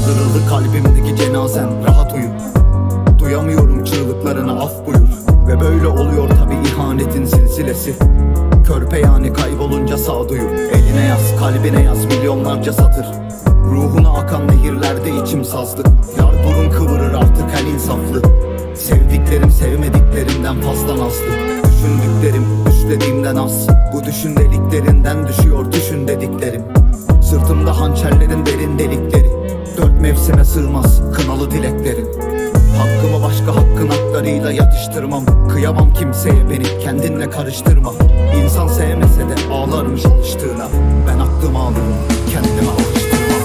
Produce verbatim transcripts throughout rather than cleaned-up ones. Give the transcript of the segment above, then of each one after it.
Kaldırıldı kalbimdeki cenazen, rahat uyu. Duyamıyorum çığlıklarına, af buyur. Ve böyle oluyor tabi ihanetin silsilesi. Körpe yani kaybolunca sağduyu. Eline yaz, kalbine yaz milyonlarca satır. Ruhuna akan nehirlerde içim sazlı. Yar burun kıvırır artık el insaflı. Sevdiklerim sevmediklerimden fazla nazlı. Düşündüklerim düşlediğimden az. Bu düşün deliklerinden düşüyor düşün dediklerim. Sırtımda hançerlerin derin delikleri. Dört mevsime sığmaz kınalı dileklerim. Hakkımı başka hakkın haklarıyla yatıştırmam. Kıyamam kimseye, beni kendinle karıştırma. İnsan sevmese de ağlarmış alıştığına. Ben aklımı alırım, kendime alıştırmam.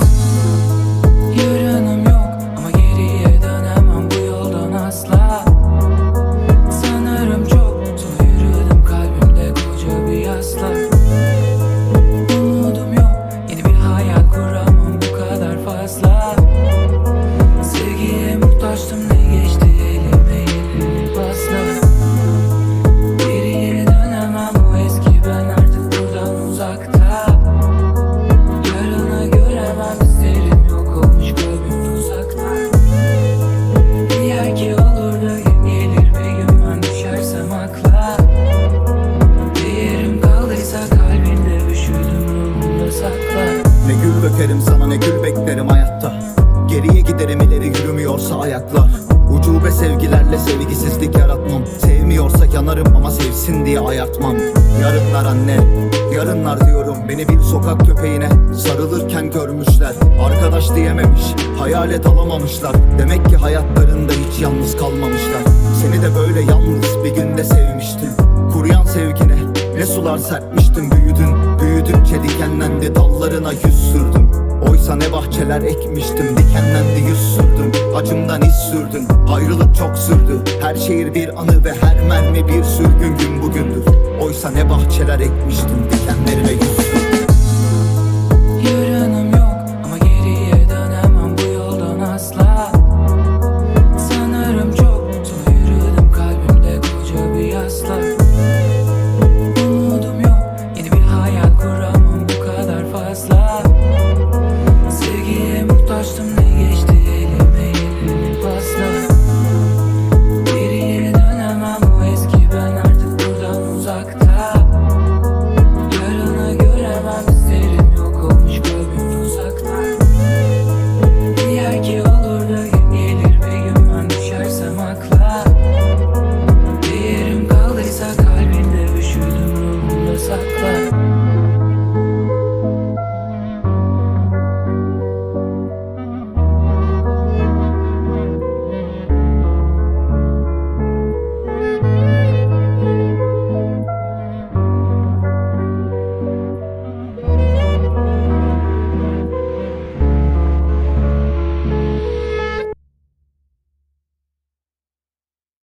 Yarınım yok ama geriye dönemem bu yoldan asla. Sanırım çok zor yürüdüm, kalbimde koca bir yasla. Umudum yok, yeni bir hayal kuramam bu kadar fazla. Sevgiye muhtaçtım, ne geçti elime elini pasla. Geriye dönemem, o eski ben artık buradan uzakta. Yarını göremem, hislerim yok olmuş kalbim uzakta. Eğer ki olur da gün gelir ve gün ben düşersem akla. Değerim kaldıysa kalbinde üşüdüm, ruhumda sakla. Ne gül dökerim sana ne gül beklerim hayatta. Geriye giderim ileri yürümüyorsa ayaklar. Ucube sevgilerle sevgisizlik yaratmam. Sevmiyorsa yanarım ama sevsin diye ayartmam. Yarınlar anne, yarınlar diyorum. Beni bir sokak köpeğine sarılırken görmüşler. Arkadaş diyememiş, hayalet alamamışlar. Demek ki hayatlarında hiç yalnız kalmamışlar. Seni de böyle yalnız bir günde sevmiştim. Kuruyan sevgine ne sular serpmiştim. Büyüdün, büyüdükçe dikenlendi, dallarına yüz sürdüm. Oysa ne bahçeler ekmiştim, dikenlendi yüz sürdüm. Acımdan iz sürdün, ayrılık çok sürdü. Her şehir bir anı ve her mermi bir sürgün, gün bugündür. Oysa ne bahçeler ekmiştim, dikenlerine yüz sürdüm.